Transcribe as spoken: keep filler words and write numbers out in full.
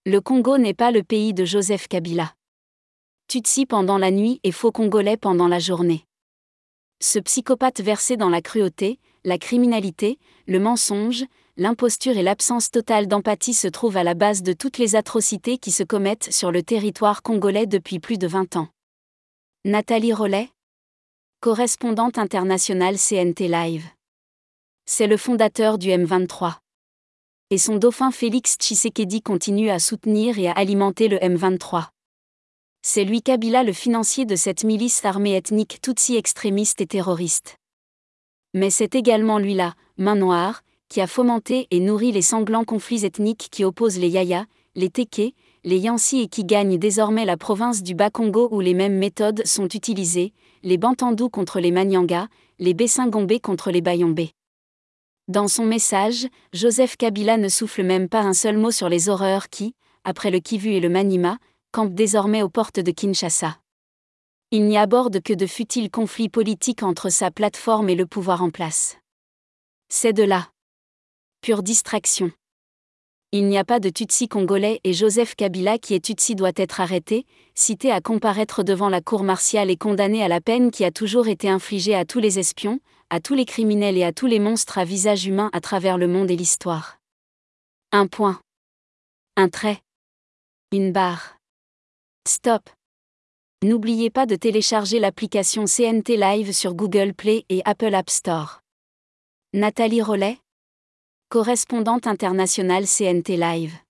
Le Congo n'est pas le pays de Joseph Kabila. Tutsi pendant la nuit et faux congolais pendant la journée. Ce psychopathe versé dans la cruauté, la criminalité, le mensonge, l'imposture et l'absence totale d'empathie se trouve à la base de toutes les atrocités qui se commettent sur le territoire congolais depuis plus de vingt ans. Nathalie Rollet, correspondante internationale C N T Live. C'est le fondateur du M vingt-trois. Et son dauphin Félix Tshisekedi continue à soutenir et à alimenter le M vingt-trois. C'est lui Kabila le financier de cette milice armée ethnique Tutsi extrémiste et terroriste. Mais c'est également lui la main noire, qui a fomenté et nourri les sanglants conflits ethniques qui opposent les Yaya, les Téké, les Yansi et qui gagnent désormais la province du Bas-Congo où les mêmes méthodes sont utilisées, les Bantandous contre les Manyanga, les Bessingombe contre les Bayombe. Dans son message, Joseph Kabila ne souffle même pas un seul mot sur les horreurs qui, après le Kivu et le Maniema, campent désormais aux portes de Kinshasa. Il n'y aborde que de futiles conflits politiques entre sa plateforme et le pouvoir en place. C'est de là. Pure distraction. Il n'y a pas de Tutsi congolais et Joseph Kabila qui est Tutsi doit être arrêté, cité à comparaître devant la cour martiale et condamné à la peine qui a toujours été infligée à tous les espions, à tous les criminels et à tous les monstres à visage humain à travers le monde et l'histoire. Un point. Un trait. Une barre. Stop. N'oubliez pas de télécharger l'application C N T Live sur Google Play et Apple App Store. Nathalie Rollet, correspondante internationale C N T Live.